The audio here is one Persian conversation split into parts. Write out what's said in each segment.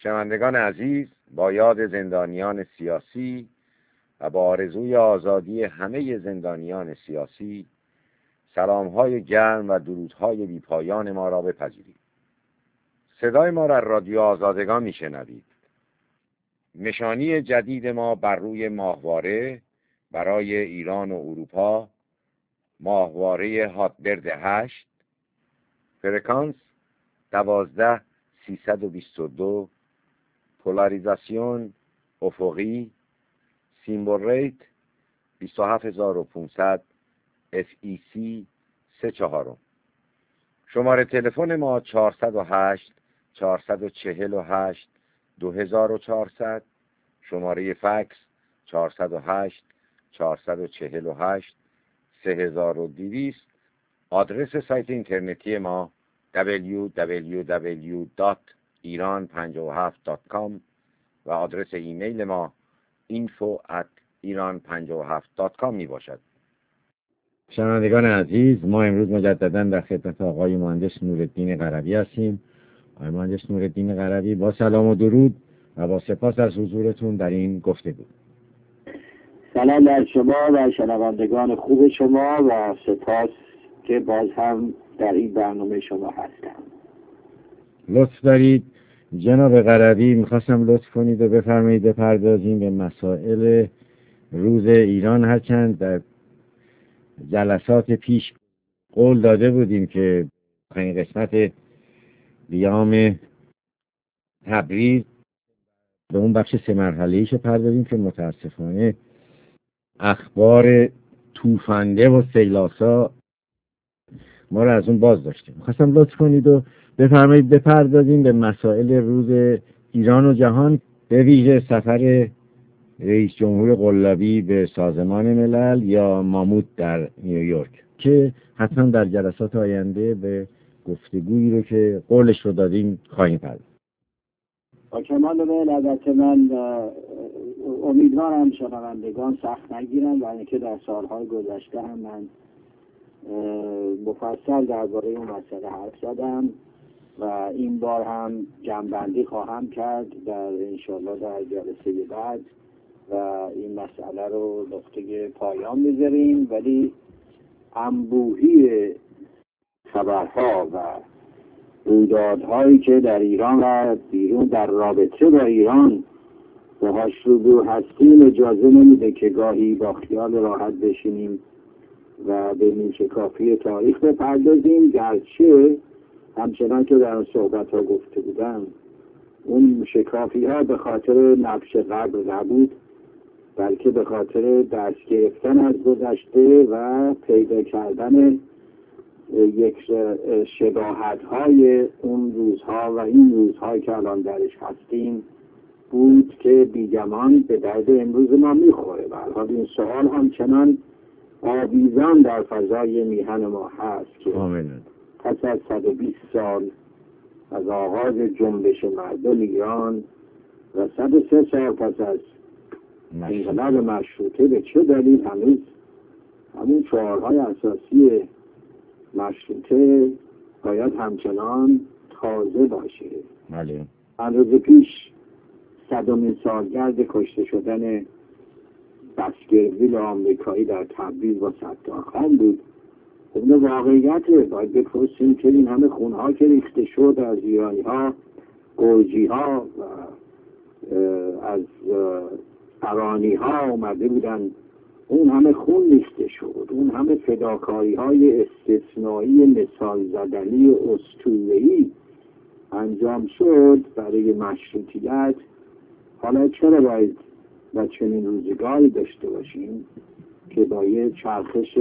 شنوندگان عزیز، با یاد زندانیان سیاسی و با آرزوی آزادی همه زندانیان سیاسی، سلام‌های گرم و درودهای بی‌پایان ما را بپذیرید. صدای ما را رادیو آزادگان میشنوید. نشانی جدید ما بر روی ماهواره برای ایران و اروپا، ماهواره هاتبرد 8، فرکانس 12322، پولاریزاسیون افقی، سیمبل ریت 27500، FEC 34. شماره تلفن ما 408 448 2400، شماره فکس 408 448 3200. آدرس سایت اینترنتی ما www.iran57.com و آدرس ایمیل ما info@iran57.com می باشد. شنوندگان عزیز، ما امروز مجددا در خدمت آقای مهندس نورالدین قروی هستیم. آقای مهندس نورالدین قروی، با سلام و درود و با سپاس از حضورتون در این گفتگو. سلام بر شما و شنوندگان خوب شما و سپاس که باز هم در این برنامه شما هستم. لطف دارید جناب قروی، میخواستم لطف کنید و بفرمایید بپردازیم به مسائل روز ایران. هرچند در جلسات پیش قول داده بودیم که این قسمت لیام تبریز به اون بخش 3 مرحله‌ایش پردازیم که متاسفانه اخبار توفنده و سیلاسا ما را از اون باز داشتیم. میخواستم لطف کنید و بفرمایید بپردازیم به مسائل روز ایران و جهان، به ویژه سفر رئیس جمهور قلابی به سازمان ملل یا ماموت در نیویورک که حتما در جلسات آینده به گفتگویی رو که قولش رو دادیم خواهیم پرداخت. با کمال میل. البته من امیدوارم شنوندگان سخت نگیرن و اینکه در سالهای گذشته هم من مفصل درباره اون مسئله حرف زدم و این بار هم جمع‌بندی خواهم کرد در انشالله در جلسه بعد و این مسئله رو نقطه پایان میذاریم. ولی انبوهی خبرها و رویدادهایی که در ایران و بیرون در رابطه با ایران باهاش روبرو هستیم اجازه نمیده که گاهی با خیال راحت بشینیم و به نیمه‌شکافی تاریخ بپردازیم، گرچه همچنان که در صحبت ها گفته بودم اون شکافی ها به خاطر نقش قبل نبود، بلکه به خاطر دست گرفتن از گذشته و پیدا کردن یک شباهت های اون روزها و این روزهایی که الان درش هستیم بود که بیگمان به درد امروز ما میخوره. و الان این سوال همچنان آویزان در فضای میهن ما هست که پس از 120 سال از آغاز جنبش مردم ایران و 103 سال پس از انقلاب مشروطه به چه دلیل هنوز همون شعارهای اساسی مشروطه باید همچنان تازه باشه. چند روز پیش 100مین سالگرد کشته شدن بسکرویل آمریکایی در تبریز با ستارخان بود. این واقعیته. باید بپرسیم که این همه خونها که ریخته شد از ایرانی ها، گرجی ها و از ایرانی ها اومده بودن، اون همه خون ریخته شد، اون همه فداکاری های استثنایی مثال زدنی اسطوره‌ای انجام شد برای مشروطیت. حالا چرا باید و چنین روزگاری داشته باشیم که با یه چرخش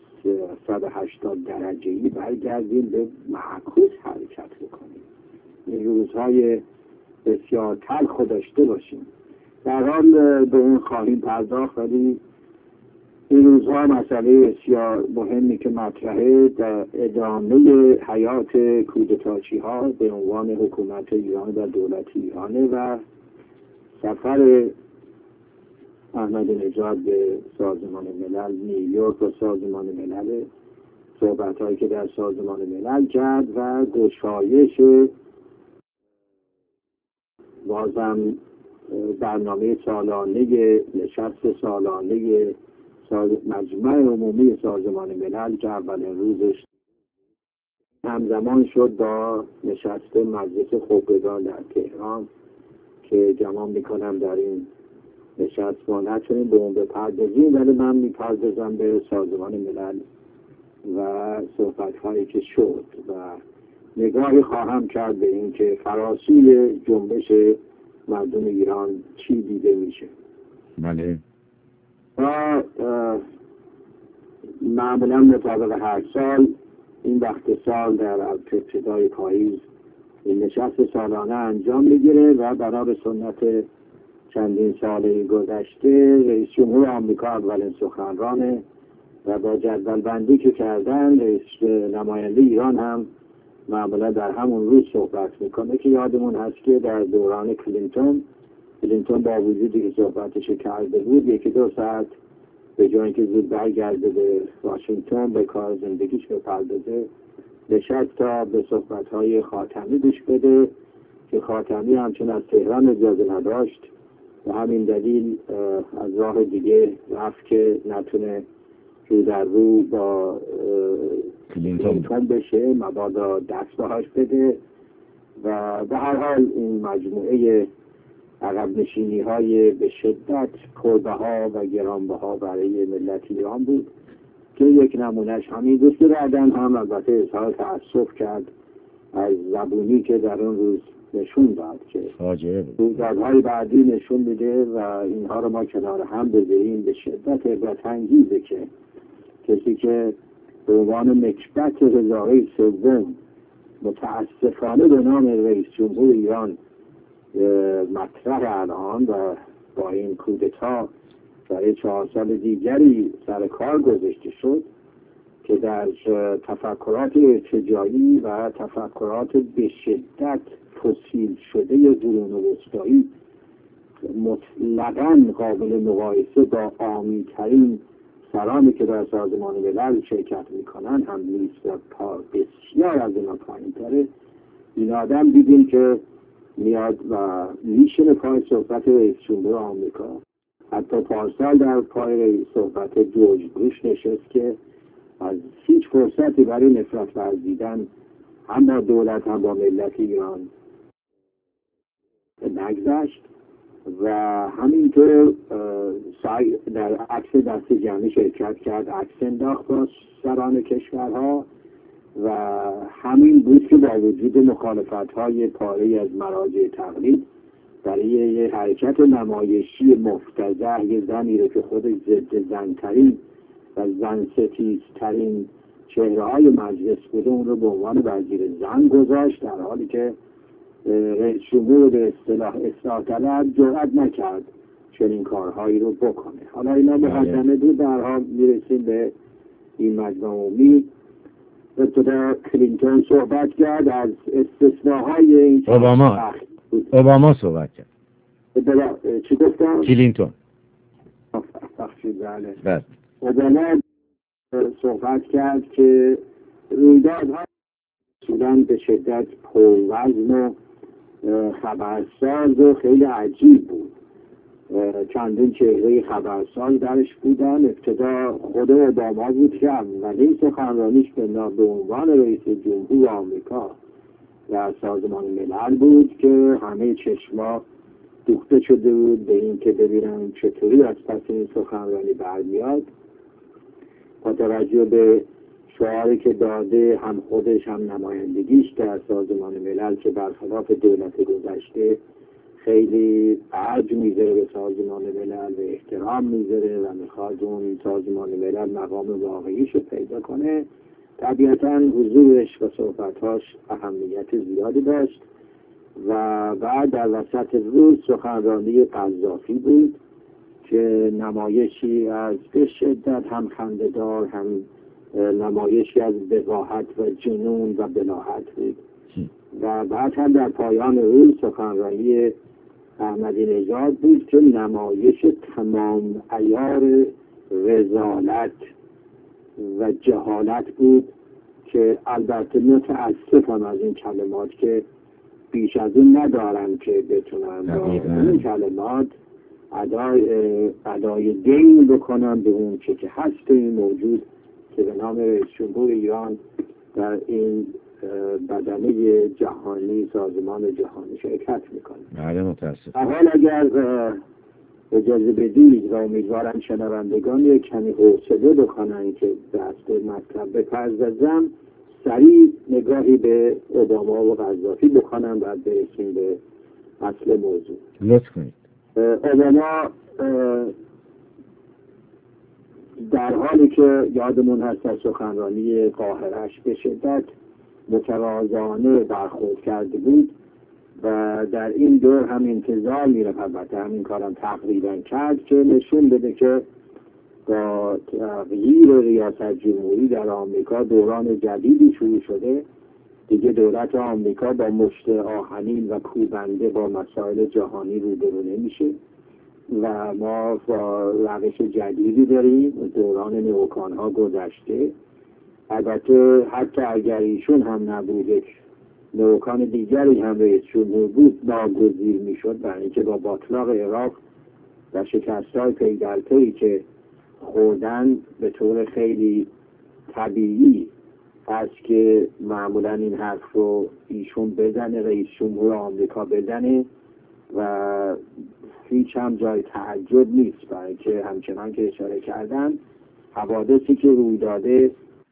180 درجه‌ای برگردیم به معکوس حرکت بکنیم، این روزهای بسیار تلخ داشته باشیم؟ در حال به اون خواهیم پرداخت، ولی این روزها مسئله بسیار مهمی که مطرحه در ادامه حیات کودتاچی ها به عنوان حکومت ایران و دولت ایرانه و سفر احمدی نژاد به سازمان ملل نیویورک و سازمان ملل، صحبت هایی که در سازمان ملل کرد و گشایش بازم برنامه سالانه نشست سالانه مجمع عمومی سازمان ملل که اولین روزش همزمان شد با نشست مجلس خبرگان در تهران که گمان میکنم در این نشست ما نتونیم به اون بپردازیم، ولی من میپردازم به سازمان ملل و صحبت هایی که شد و نگاهی خواهم کرد به این که فراسوی جنبش مردم ایران چی دیده میشه. بله. و معمولا مطابق هر سال این وقت سال در ابتدای پاییز این نشست سالانه انجام میگیره و بنا سنت چندین ساله گذشته رئیس جمهور آمریکا اولین سخنرانه و با جدول بندی که کردن رئیس نماینده ایران هم معمولا در همون روز صحبت میکنه که یادمون هست که در دوران کلینتون با وجودی که صحبتش کرده بود 1-2 ساعت به جای اینکه زود برگرده به واشنگتن به کار زندگیش بپردازه نشست تا به صحبت‌های خاتمی گوش بده که خاتمی همچون از تهران اجازه نداشت و همین دلیل از راه دیگه رفت که نتونه رو در رو با کلینتون بشه مبادا دست بهاش بده و به هر حال این مجموعه عقب نشینی های به شدت پربها و گرانبها برای ملت ایران بود که یک نمونهش همین دوست بعدن هم البته اظهار تأسف کرد از زبونی که در اون روز نشون داد که رویدادهای بعدی نشون میده و اینها رو ما کنار هم بذاریم به شدت عبرت انگیزه که کسی که به عنوان نکبت هزاره سوم متاسفانه به نام رئیس جمهور ایران مطرح الان و با این کودتا برای 4 سال دیگری سر کار گذاشته شد که در تفکرات ارتجاعی و تفکرات به شدت فسیل شده قرون وسطایی مطلقاً قابل مقایسه با عامی‌ترین سرانی که در سازمان ملل شرکت میکنن هم نیست و بسیار از اینا پایین‌تره. این آدم دیدیم که میاد و میشینه پای صحبت رئیس جمهور آمریکا. حتی پارسال در پای صحبت جورج بوش نشست که از هیچ فرصتی برای نفرت ورزیدن هم با دولت هم با ملت ایران نگذشت و همینطور در عکس دست جمعی شرکت کرد، عکس انداخت با سران کشورها و همین بود که با وجود مخالفت‌های پاره از مراجع تقلید برای یه حرکت نمایشی مفتضح یه زنی رو که خودش ضد زن‌ترین و زن‌ستیزترین چهره‌های مجلس بوده اون رو به عنوان وزیر زن گذاشت، در حالی که رئیس جمهور به اصطلاح اصلاح طلب جرئت نکرد چنین کارهایی رو بکنه. حالا اینا مقدمه بود، در حال میرسیم به این مجمع عمومی. ابتدا کلینتون صحبت کرد از استثناهای این اوباما صحبت کرد. چی گفتم؟ کلینتون. بله. اوباما صحبت کرد که رویدادها سودان به شدت پروزن و خبرساز و خیلی عجیب بود. چندین چهره خبرساز درش بودن. ابتدا خود اوباما بود که اولین سخنرانیش به عنوان رئیس جمهور آمریکا در سازمان ملل بود که همه چشما دوخته شده بود به این که ببینن چطوری از پس این سخنرانی برمیاد. با توجه به شعاری که داده هم خودش هم نمایندگیش در سازمان ملل که برخلاف دولت گذشته خیلی ارج میذاره به سازمان ملل و احترام میذاره و میخواد اون سازمان ملل مقام واقعیشو پیدا کنه، طبیعتا حضورش و صحبتاش اهمیت زیادی داشت. و بعد در وسط روز سخنرانی قذافی بود که نمایشی از به شدت هم خنده‌دار هم نمایشی از وقاحت و جنون و بلاهت بود. و بعد هم در پایان روز سخنرانی احمدی نژاد بود که نمایش تمام عیار رذالت و جهالت بود که البته متاسفم از این کلمات که بیش از اون ندارم که بتونم با این کلمات ادای دین بکنم به اون چه که هست این موجود که به نام رئیس جمهور ایران در این بدنه جهانی، سازمان جهانی شرکت میکنه. بله متاسفم. حال اگر اجازه بدید و امیدوارم شنوندگان یک کمی حوصله بکنن که دست مطلب بپردازم، سریع نگاهی به اوباما و قذافی بکنم و برسیم به اصل موضوع. لطف کنید. اوباما در حالی که یادمون هست از سخنرانی قاهره‌اش به شدت متواضعانه برخورد کرده بود و در این دور هم انتظار میره، البته همین کارم تقریبا کرد که نشون بده که با تغییر ریاست جمهوری در آمریکا دوران جدیدی شروع شده. دیگه دولت آمریکا با مشت آهنین و کوبنده با مسائل جهانی روبرو نمیشه و ما با روش جدیدی داریم. دوران نیوکان‌ها گذشته. البته حتی اگر ایشون هم نبوده، نیوکان دیگری هم رئیس جمهور بود، ناگزیر میشد، برای اینکه با باطلاق عراق و شکست‌های پی در پی که خوردن به طور خیلی طبیعی هست که معمولا این حرف رو ایشون بزنه، رئیس جمهور آمریکا بزنه و هیچ هم جای تعجب نیست، برای که همچنان که اشاره کردن حوادثی که روی داده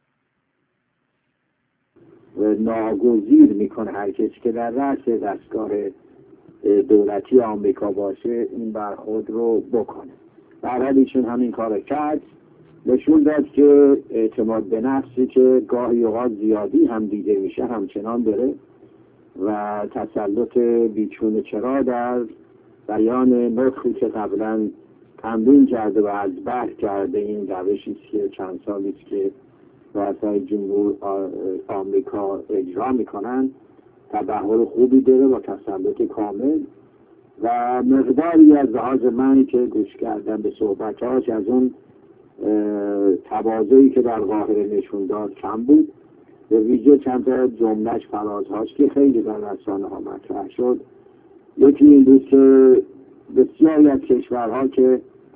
ناگزیر میکنه هر کسی که در رأس دستگاه دولتی آمریکا باشه این برخورد رو بکنه. برحال ایشون همین کار کرد، نشون داد که اعتماد به نفسی که گاهی اوقات زیادی هم دیده میشه همچنان داره و تسلط بیچون چرا در بیان نطقی که قبلا تمرین کرده و از بحر کرده. این روشی که چند سالیست که رؤسای جمهور آمریکا اجرا میکنن، تبحر خوبی داره با تسلط کامل و مقداری از لحاظ من که گوش کردم به صحبتاش از اون تواضعی که در قاهره نشون داد کم بود. به ویژه چند تا جملهش، فرازهاش که خیلی در رسانه ها مطرح شد. یکی این بود که بسیاری از کشورها که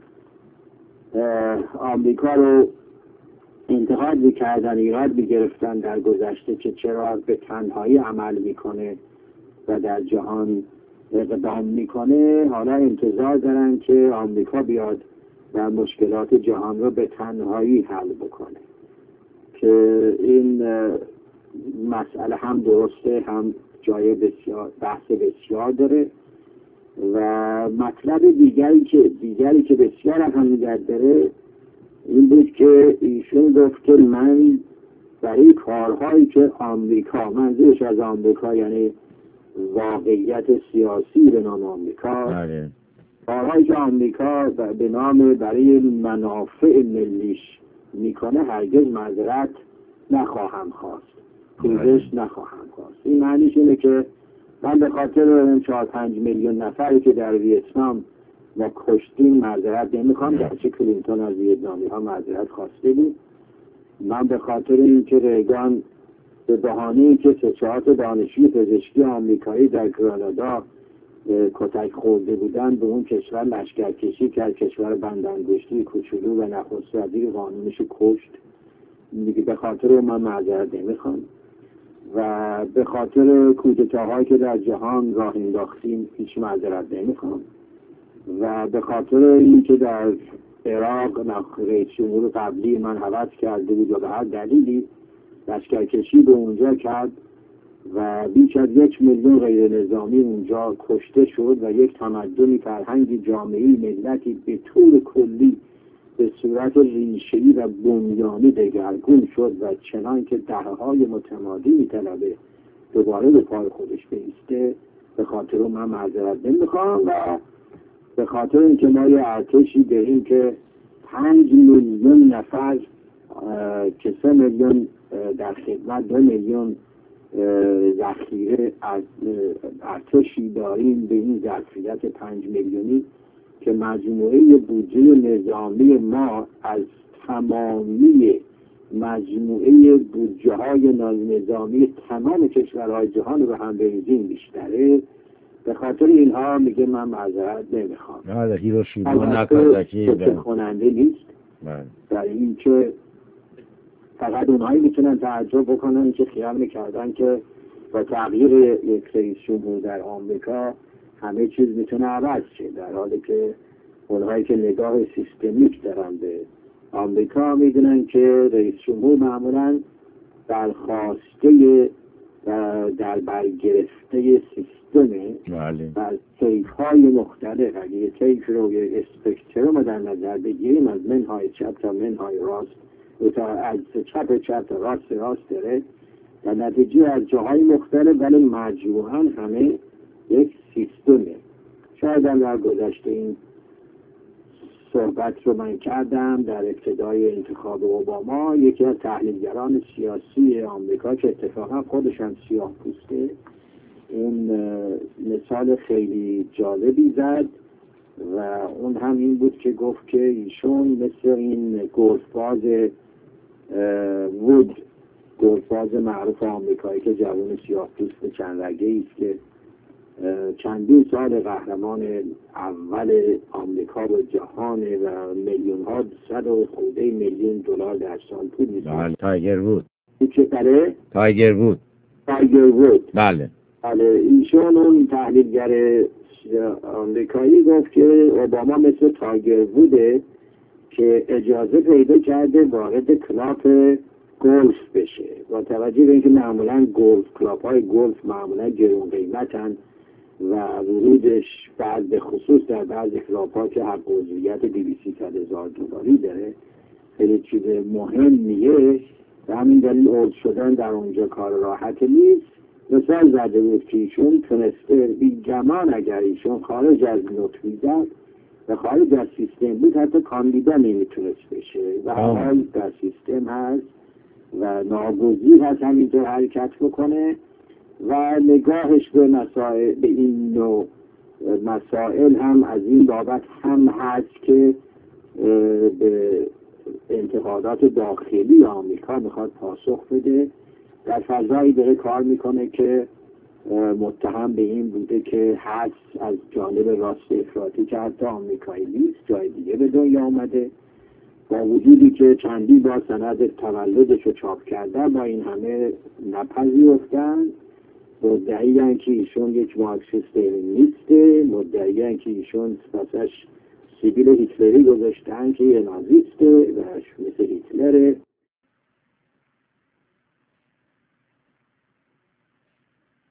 آمریکا رو انتقاد می‌کردن، ایراد می‌گرفتن در گذشته که چرا به تنهایی عمل میکنه و در جهان اقدام میکنه، حالا انتظار دارن که آمریکا بیاد و مشکلات جهان رو به تنهایی حل بکنه، که این مسئله هم درسته، هم جای بسیار بحث بسیار داره. و مطلب دیگری که بسیار اهمیت داره این بود که ایشون گفت که من برای کارهایی که آمریکا، منظورش از آمریکا یعنی واقعیت سیاسی به نام آمریکا، کارهایی که آمریکا به نام برای منافع ملیش میکنه هرگز معذرت نخواهم خواست، پوزش نخواهم خواست. این معنیش اینه که من به خاطر 4-5 میلیون نفری که در ویتنام ما کشتیم معذرت نمیخوام، گرچه کلینتون از ویتنامی ها معذرت خواسته بود. من به خاطر اینکه ریگان به بهانه اینکه 3-4 دانشجوی پزشکی آمریکایی در گرانادا کتک خورده بودن به اون کشور لشکرکشی کرد، کشور بندانگشتی کوچولو و نخست وزیر قانونش کشت، میگه به خاطر من معذرت نمیخوام. و به خاطر کودتاهایی که در جهان راه انداختیم هیچ معذرت نمیخوام. و به خاطر اینکه در عراق رئیس جمهور قبلی من هوس کرده بود و به هر دلیلی لشکرکشی به اونجا کرد و بیش از 1 میلیون غیر نظامی اونجا کشته شد و یک تمدنی، فرهنگی، جامعه‌ای، ملتی به طور کلی به صورت ریشه‌ای و بنیانی دگرگون شد و چنان که دهه‌های متمادی می‌طلبه دوباره به پای خودش بایسته. به خاطر من معذرت نمیخوام و به خاطر اینکه ما یه ارتشی داریم که 5 میلیون نفر که 3 میلیون در خدمت، 2 میلیون ذخیره ارتشی داریم به این ظرفیت 5 میلیونی که مجموعه بودجه نظامی ما از تمامی مجموعه بودجه های نظامی تمام کشورهای جهان رو به هم بریزیم بیشتره. به خاطر اینها میگه من معذرت نمیخوام. هیروشیما و ناگازاکی کننده نیست. در این که فقط اونهایی میتونن تعجب بکنن که خیال میکردن که با تغییر یک رئیس جمهور در آمریکا همه چیز میتونه عوض شه، در حالی که اونهایی که نگاه سیستمیک دارن به آمریکا میدونن که رئیس جمهور معمولا درخواسته در برگرفته سیستمه و طیف های مختلف. اگه یه طیف رو یه اسپکترم در نظر بگیریم از منهای چپ تا منهای راست و تا از چپ تا راست داره، در نتیجه از جاهای مختلف، ولی مجموعاً همه یک سیستمه. شاید هم در گذشته این صحبت رو من کردم در ابتدای انتخاب اوباما. یکی از تحلیلگران سیاسی آمریکا که اتفاقا خودش هم سیاه پوسته، اون مثال خیلی جالبی زد و اون هم این بود که گفت که ایشون مثل این گلفباز معروف آمریکایی که جوان سیاه پوست چند رگه‌ای است که چندین سال قهرمان اول آمریکا و جهان و میلیون ها 100 و خورده میلیون دلار در سال پول می‌سازه. تایگر وود. تایگر وود. بله. ایشون اون تحلیلگر آمریکایی گفت که اوباما مثل تایگر ووده که اجازه پیدا کرده وارد کلاب گلف بشه. با توجه به اینکه معمولا کلاب‌های گلف معمولا گرون قیمتن و ورودش بعد به خصوص در بعضی کلاب‌ها که حق عضویت $200,000 داره خیلی چیز مهمیه و همین دلیل عضو شدن در اونجا کار راحت نیست. مثال زده بود که ایشون تونسته بی گمان اگر ایشون خارج از نوک زد و خارج از سیستم بود حتی کاندیدا نمیتونست بشه و حال در سیستم هست و ناگزیر هست همینطور حرکت بکنه و نگاهش به این نوع مسائل هم از این بابت هم هست که به انتقادات داخلی آمریکا میخواد پاسخ بده. در فضایی داره کار میکنه که متهم به این بوده که هست از جانب راست افراطی که حتی آمریکایی نیست، جای دیگه به دنیا آمده، با وجودی که چندی با سند تولدش رو چاپ کرده با این همه نپذیرفتن. مدعیان که ایشون یک مارکسیست لنینیسته، مدعیان که ایشون واسش سیبیل هیتلری گذاشتن که یه نازیسته و مثل هیتلره.